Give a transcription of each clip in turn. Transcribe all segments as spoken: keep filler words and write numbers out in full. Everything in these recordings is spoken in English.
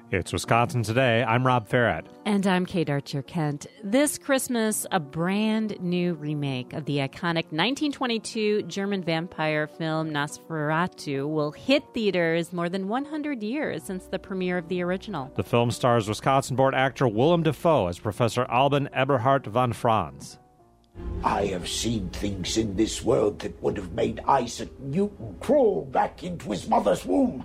It's Wisconsin Today. I'm Rob Farrett. And I'm Kate Archer-Kent. This Christmas, a brand new remake of the iconic nineteen twenty-two German vampire film Nosferatu will hit theaters more than one hundred years since the premiere of the original. The film stars Wisconsin-born actor Willem Dafoe as Professor Alban Eberhard von Franz. I have seen things in this world that would have made Isaac Newton crawl back into his mother's womb.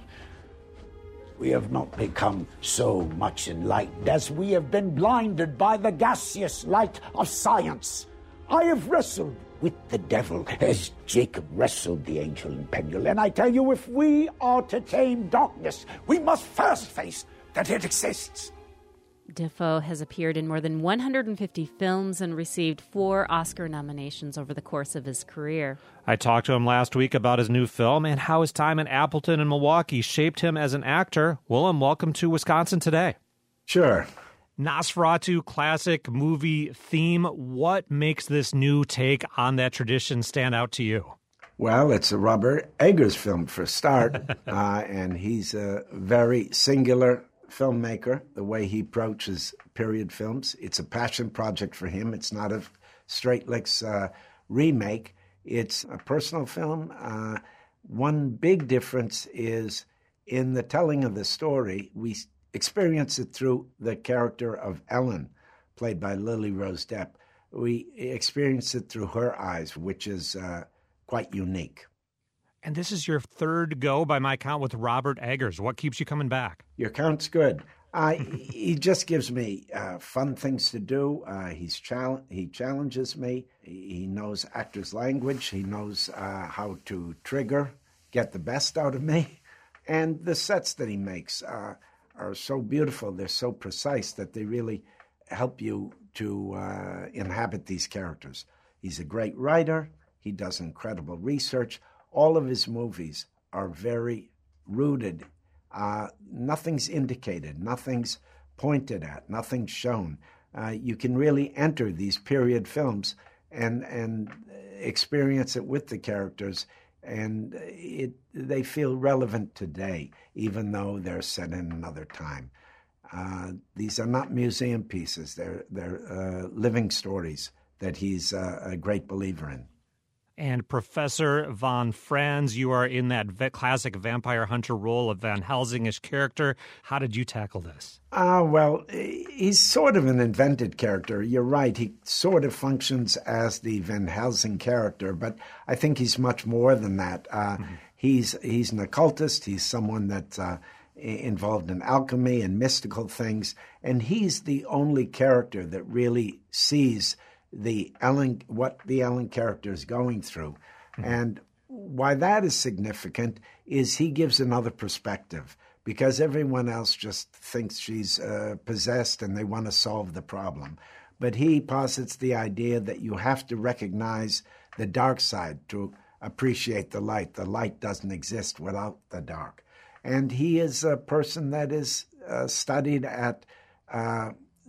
We have not become so much enlightened as we have been blinded by the gaseous light of science. I have wrestled with the devil as Jacob wrestled the angel in Penuel, and I tell you, if we are to tame darkness, we must first face that it exists. Dafoe has appeared in more than one hundred fifty films and received four Oscar nominations over the course of his career. I talked to him last week about his new film and how his time in Appleton and Milwaukee shaped him as an actor. Willem, welcome to Wisconsin Today. Sure. Nosferatu classic movie theme. What makes this new take on that tradition stand out to you? Well, it's a Robert Eggers film for a start, uh, and he's a very singular filmmaker. The way he approaches period films, it's a passion project for him. It's not a straight licks uh, remake. It's a personal film. Uh, one big difference is in the telling of the story. We experience it through the character of Ellen, played by Lily Rose Depp. We experience it through her eyes, which is uh, quite unique. And this is your third go, by my count, with Robert Eggers. What keeps you coming back? Your count's good. Uh, he just gives me uh, fun things to do. Uh, he's chal- He challenges me. He knows actors' language. He knows uh, how to trigger, get the best out of me. And the sets that he makes uh, are so beautiful. They're so precise that they really help you to uh, inhabit these characters. He's a great writer. He does incredible research. All of his movies are very rooted. Uh, nothing's indicated, nothing's pointed at, nothing's shown. Uh, you can really enter these period films and and experience it with the characters, and it they feel relevant today, even though they're set in another time. Uh, these are not museum pieces; they're they're uh, living stories that he's uh, a great believer in. And Professor von Franz, you are in that v- classic vampire hunter role of Van Helsing-ish character. How did you tackle this? Ah, uh, well, he's sort of an invented character. You're right. He sort of functions as the Van Helsing character, but I think he's much more than that. Uh, mm-hmm. He's he's an occultist. He's someone that's uh, involved in alchemy and mystical things, and he's the only character that really sees the Ellen, what the Ellen character is going through. Mm-hmm. And why that is significant is he gives another perspective, because everyone else just thinks she's uh, possessed and they want to solve the problem. But he posits the idea that you have to recognize the dark side to appreciate the light. The light doesn't exist without the dark. And he is a person that is uh, studied at uh,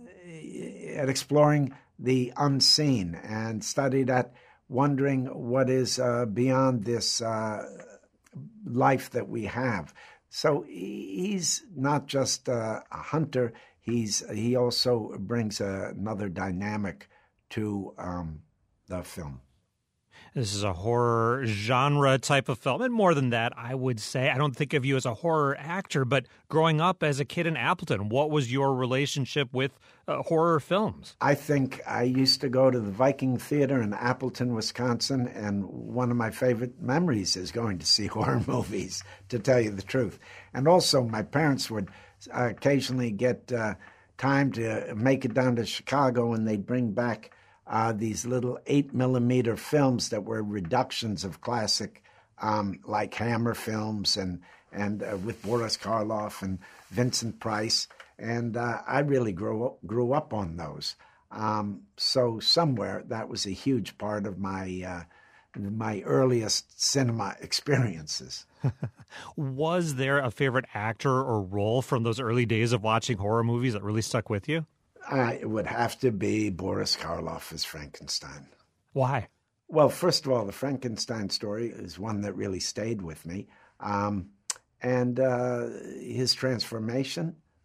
at exploring the unseen and studied at wondering what is uh, beyond this uh, life that we have. So he's not just uh, a hunter. He's he also brings uh, another dynamic to um, the film. This is a horror genre type of film. And more than that, I would say, I don't think of you as a horror actor, but growing up as a kid in Appleton, what was your relationship with uh, horror films? I think I used to go to the Viking Theater in Appleton, Wisconsin, and one of my favorite memories is going to see horror movies, to tell you the truth. And also, my parents would uh, occasionally get uh, time to make it down to Chicago, and they'd bring back Uh, these little eight millimeter films that were reductions of classic, um, like Hammer films, and and uh, with Boris Karloff and Vincent Price, and uh, I really grew up, grew up on those. Um, so somewhere that was a huge part of my uh, my earliest cinema experiences. Was there a favorite actor or role from those early days of watching horror movies that really stuck with you? Uh, it would have to be Boris Karloff as Frankenstein. Why? Well, first of all, the Frankenstein story is one that really stayed with me. Um, and uh, his transformation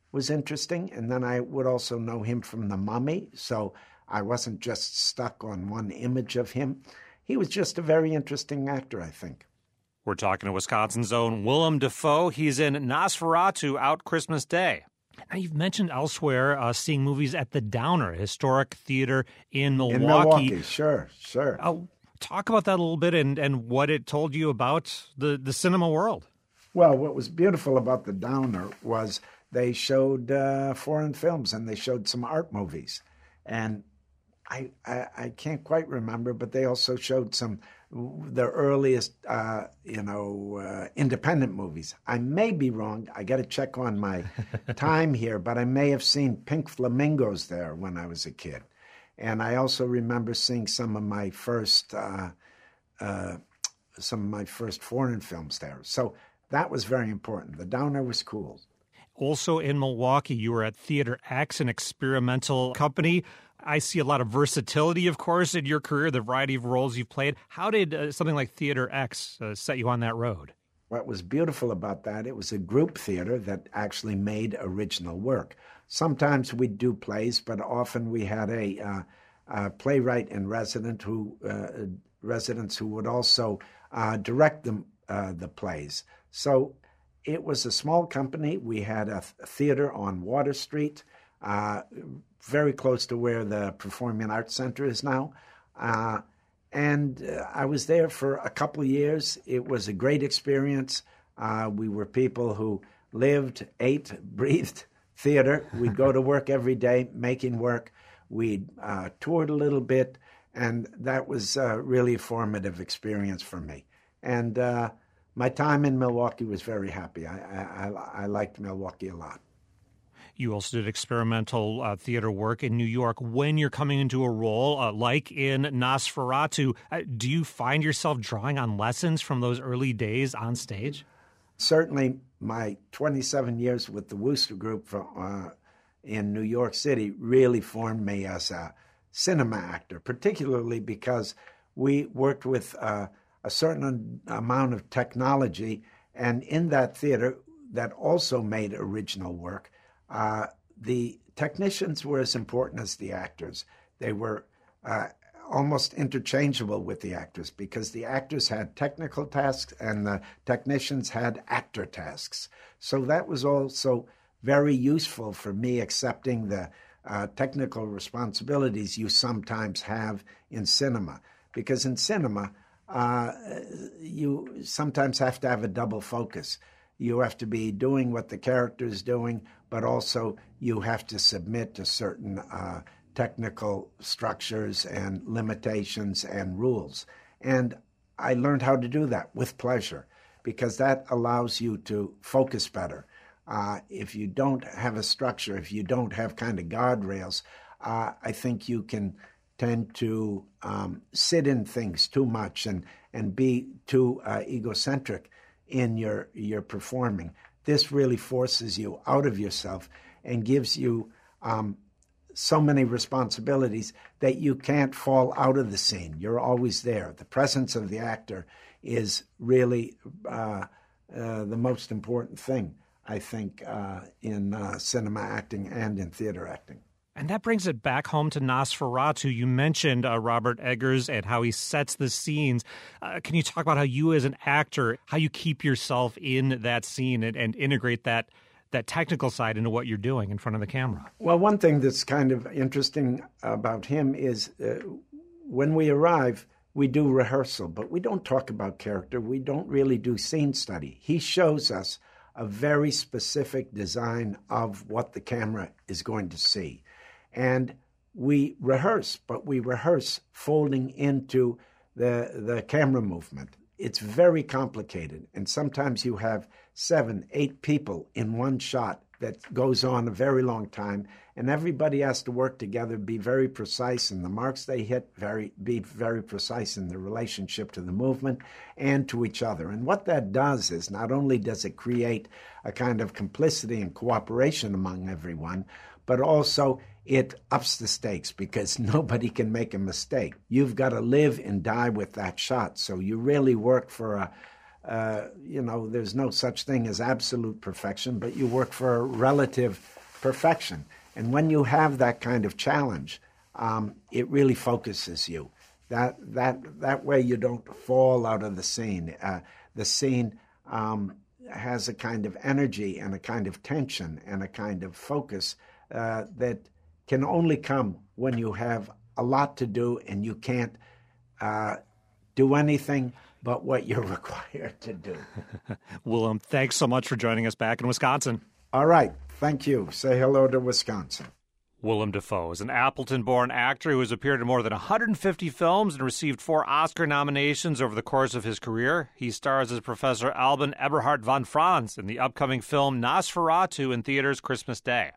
was interesting. And then I would also know him from The Mummy, so I wasn't just stuck on one image of him. He was just a very interesting actor, I think. We're talking to Wisconsin's own Willem Dafoe. He's in Nosferatu, out Christmas Day. Now, you've mentioned elsewhere uh, seeing movies at the Downer, a historic theater in Milwaukee. In Milwaukee, sure, sure. Uh, talk about that a little bit and, and what it told you about the, the cinema world. Well, what was beautiful about the Downer was they showed uh, foreign films and they showed some art movies. And I, I, I can't quite remember, but they also showed some the earliest, uh, you know, uh, independent movies. I may be wrong. I got to check on my time here, but I may have seen Pink Flamingos there when I was a kid. And I also remember seeing some of my first, uh, uh, some of my first foreign films there. So that was very important. The Downer was cool. Also in Milwaukee, you were at Theater X, an experimental company. I see a lot of versatility, of course, in your career, the variety of roles you've played. How did uh, something like Theater X uh, set you on that road? What was beautiful about that, it was a group theater that actually made original work. Sometimes we'd do plays, but often we had a, uh, a playwright in resident who, uh, residents who would also uh, direct them, uh, the plays. So it was a small company. We had a, a theater on Water Street, uh, very close to where the Performing Arts Center is now. Uh, and uh, I was there for a couple of years. It was a great experience. Uh, we were people who lived, ate, breathed theater. We'd go to work every day, making work. We uh, toured a little bit, and that was uh, really a formative experience for me. And uh, my time in Milwaukee was very happy. I, I, I liked Milwaukee a lot. You also did experimental uh, theater work in New York. When you're coming into a role, uh, like in Nosferatu, uh, do you find yourself drawing on lessons from those early days on stage? Certainly, my twenty-seven years with the Wooster Group for, uh, in New York City really formed me as a cinema actor, particularly because we worked with uh, a certain amount of technology, and in that theater that also made original work, Uh, the technicians were as important as the actors. They were uh, almost interchangeable with the actors because the actors had technical tasks and the technicians had actor tasks. So that was also very useful for me, accepting the uh, technical responsibilities you sometimes have in cinema. Because in cinema, uh, you sometimes have to have a double focus. You have to be doing what the character is doing, but also you have to submit to certain uh, technical structures and limitations and rules. And I learned how to do that with pleasure because that allows you to focus better. Uh, if you don't have a structure, if you don't have kind of guardrails, uh, I think you can tend to um, sit in things too much and, and be too uh, egocentric in your your performing. This really forces you out of yourself and gives you um, so many responsibilities that you can't fall out of the scene. You're always there. The presence of the actor is really uh, uh, the most important thing, I think, uh, in uh, cinema acting and in theater acting. And that brings it back home to Nosferatu. You mentioned uh, Robert Eggers and how he sets the scenes. Uh, can you talk about how you as an actor, how you keep yourself in that scene and, and integrate that that technical side into what you're doing in front of the camera? Well, one thing that's kind of interesting about him is uh, when we arrive, we do rehearsal, but we don't talk about character. We don't really do scene study. He shows us a very specific design of what the camera is going to see. And we rehearse, but we rehearse folding into the the camera movement. It's very complicated, and sometimes you have seven, eight people in one shot that goes on a very long time, and everybody has to work together, be very precise in the marks they hit, very be very precise in the relationship to the movement and to each other. And what that does is not only does it create a kind of complicity and cooperation among everyone, but also it ups the stakes because nobody can make a mistake. You've got to live and die with that shot. So you really work for a, uh, you know, there's no such thing as absolute perfection, but you work for a relative perfection. And when you have that kind of challenge, um, it really focuses you. That that that way you don't fall out of the scene. Uh, the scene um, has a kind of energy and a kind of tension and a kind of focus uh, that can only come when you have a lot to do and you can't uh, do anything but what you're required to do. Willem, thanks so much for joining us back in Wisconsin. All right. Thank you. Say hello to Wisconsin. Willem Dafoe is an Appleton-born actor who has appeared in more than one hundred fifty films and received four Oscar nominations over the course of his career. He stars as Professor Alban Eberhard von Franz in the upcoming film Nosferatu in theaters Christmas Day.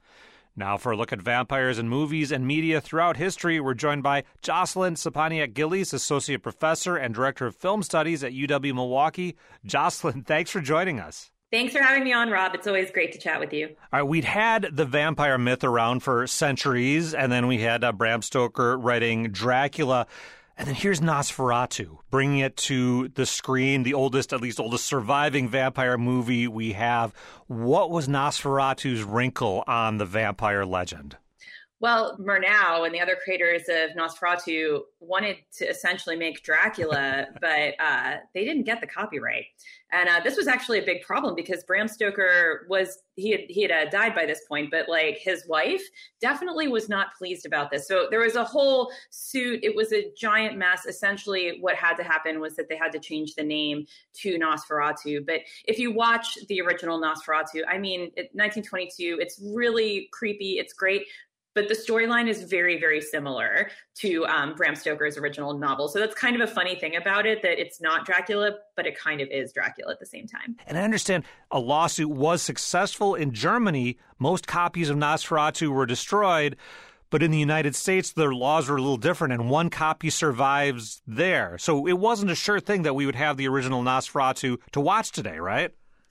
Now for a look at vampires in movies and media throughout history, we're joined by Jocelyn Sapaniak-Gillies, Associate Professor and Director of Film Studies at U W-Milwaukee. Jocelyn, thanks for joining us. Thanks for having me on, Rob. It's always great to chat with you. All right, we'd had the vampire myth around for centuries, and then we had uh, Bram Stoker writing Dracula. And then here's Nosferatu, bringing it to the screen, the oldest, at least oldest surviving vampire movie we have. What was Nosferatu's wrinkle on the vampire legend? Well, Murnau and the other creators of Nosferatu wanted to essentially make Dracula, but uh, they didn't get the copyright. And uh, this was actually a big problem because Bram Stoker was, he had, he had uh, died by this point, but like his wife definitely was not pleased about this. So there was a whole suit. It was a giant mess. Essentially what had to happen was that they had to change the name to Nosferatu. But if you watch the original Nosferatu, I mean, it, nineteen twenty-two, it's really creepy. It's great. But the storyline is very, very similar to um, Bram Stoker's original novel. So that's kind of a funny thing about it, that it's not Dracula, but it kind of is Dracula at the same time. And I understand a lawsuit was successful in Germany. Most copies of Nosferatu were destroyed. But in the United States, their laws were a little different, and one copy survives there. So it wasn't a sure thing that we would have the original Nosferatu to watch today, right?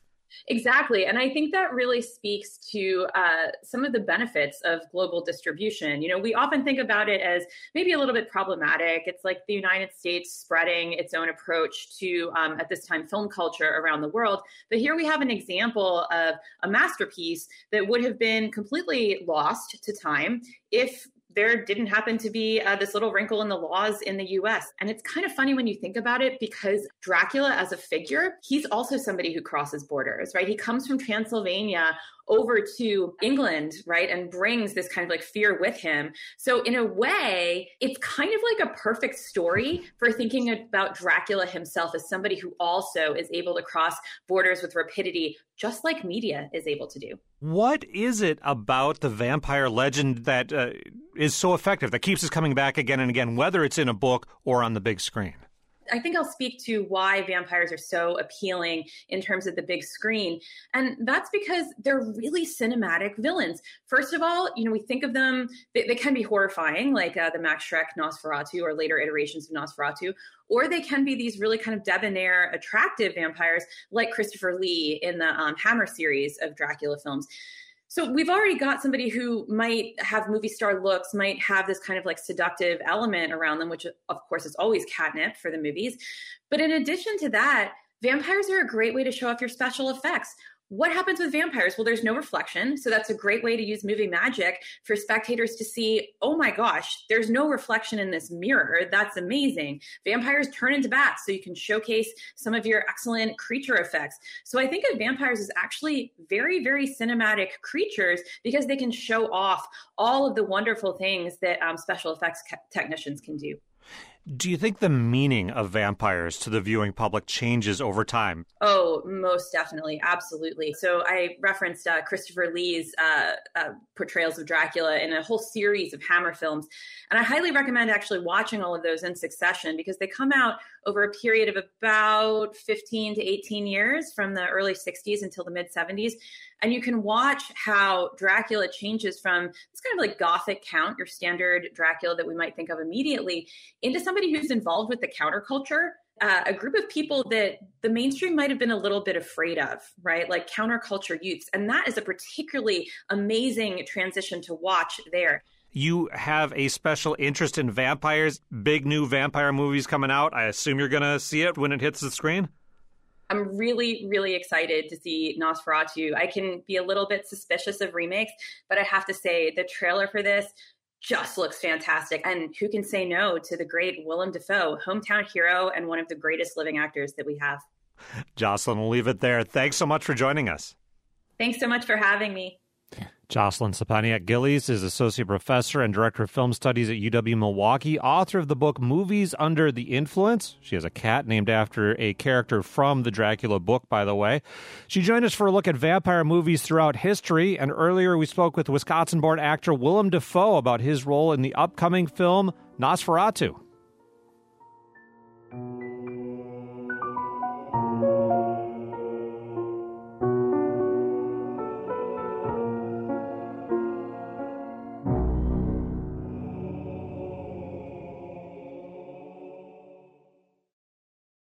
Exactly. And I think that really speaks to uh, some of the benefits of global distribution. You know, we often think about it as maybe a little bit problematic. It's like the United States spreading its own approach to, um, at this time, film culture around the world. But here we have an example of a masterpiece that would have been completely lost to time if there didn't happen to be uh, this little wrinkle in the laws in the U S. And it's kind of funny when you think about it, because Dracula as a figure, he's also somebody who crosses borders, right? He comes from Transylvania over to England, right, and brings this kind of like fear with him. So in a way, it's kind of like a perfect story for thinking about Dracula himself as somebody who also is able to cross borders with rapidity, just like media is able to do. What is it about the vampire legend that uh, is so effective, that keeps us coming back again and again, whether it's in a book or on the big screen? I think I'll speak to why vampires are so appealing in terms of the big screen. And that's because they're really cinematic villains. First of all, you know, we think of them, they, they can be horrifying, like uh, the Max Schreck Nosferatu or later iterations of Nosferatu, or they can be these really kind of debonair, attractive vampires like Christopher Lee in the um, Hammer series of Dracula films. So we've already got somebody who might have movie star looks, might have this kind of like seductive element around them, which of course is always catnip for the movies. But in addition to that, vampires are a great way to show off your special effects. What happens with vampires? Well, there's no reflection. So that's a great way to use movie magic for spectators to see, oh my gosh, there's no reflection in this mirror. That's amazing. Vampires turn into bats, so you can showcase some of your excellent creature effects. So I think of vampires as actually very, very cinematic creatures because they can show off all of the wonderful things that um, special effects ca- technicians can do. Do you think the meaning of vampires to the viewing public changes over time? Oh, most definitely. Absolutely. So I referenced uh, Christopher Lee's uh, uh, portrayals of Dracula in a whole series of Hammer films. And I highly recommend actually watching all of those in succession because they come out over a period of about fifteen to eighteen years from the early sixties until the mid seventies. And you can watch how Dracula changes from this kind of like gothic count, your standard Dracula that we might think of immediately, into somebody who's involved with the counterculture, uh, a group of people that the mainstream might have been a little bit afraid of, right? Like counterculture youths. And that is a particularly amazing transition to watch there. You have a special interest in vampires, big new vampire movies coming out. I assume you're going to see it when it hits the screen? I'm really, really excited to see Nosferatu. I can be a little bit suspicious of remakes, but I have to say the trailer for this just looks fantastic. And who can say no to the great Willem Dafoe, hometown hero and one of the greatest living actors that we have. Jocelyn, we'll leave it there. Thanks so much for joining us. Thanks so much for having me. Jocelyn Sapaniak-Gillies is Associate Professor and Director of Film Studies at U W-Milwaukee, author of the book Movies Under the Influence. She has a cat named after a character from the Dracula book, by the way. She joined us for a look at vampire movies throughout history, and earlier we spoke with Wisconsin-born actor Willem Dafoe about his role in the upcoming film Nosferatu.